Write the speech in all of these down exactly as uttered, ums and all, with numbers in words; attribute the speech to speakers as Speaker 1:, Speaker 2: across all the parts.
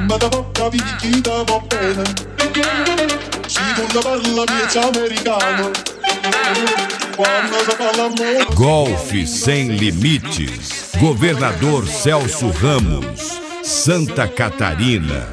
Speaker 1: Prima da poca picchita va bene, seconda parla miezza americano. Quando si fa l'amore.
Speaker 2: Golfe Sem Limites. Governador Celso Ramos, Santa Catarina.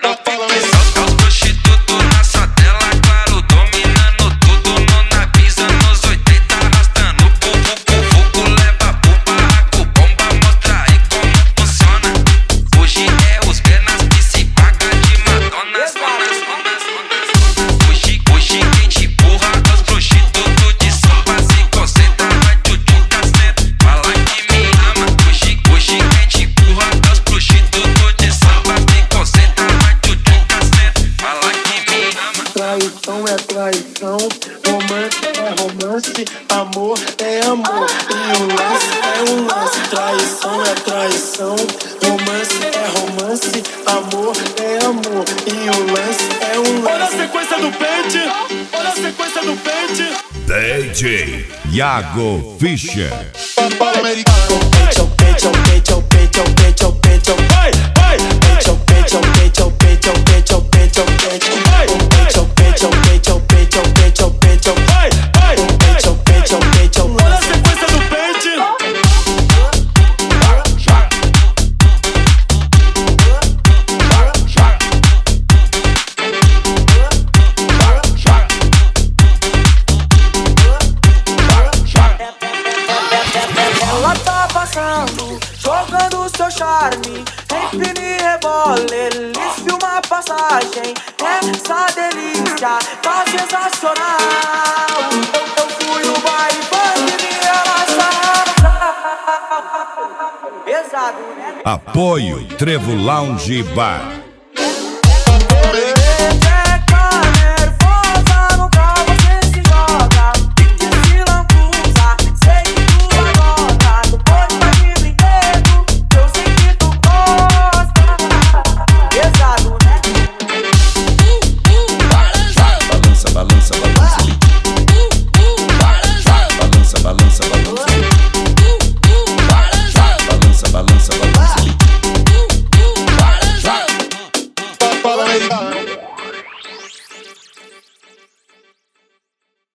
Speaker 3: Traição é traição, romance é romance, amor é amor, e o lance é um lance. Traição é traição, romance é romance, amor é amor, e o lance é um lance.
Speaker 4: Olha a sequência do pente, olha a sequência do pente.
Speaker 2: D J Iago Fischer.
Speaker 1: Papà americano.
Speaker 3: Pecho, pecho, pecho, pecho, pecho, pecho,
Speaker 4: Vai, vai,
Speaker 3: pecho, pecho, pecho, pecho, pecho, pecho, pecho,
Speaker 4: vai,
Speaker 3: pecho, pecho, pecho, pecho, pecho, pecho,
Speaker 4: vai, vai.
Speaker 3: pecho, pecho, pecho.
Speaker 4: Olha a sequência do pente.
Speaker 5: Ela tá passando, jogando seu charme, empine e rebole, eles filmam a passagem. Essa delícia tá sensacional. Eu, eu fui no baile, funk me relaxar. Pesado, né?
Speaker 2: Apoio Trevo Lounge Bar.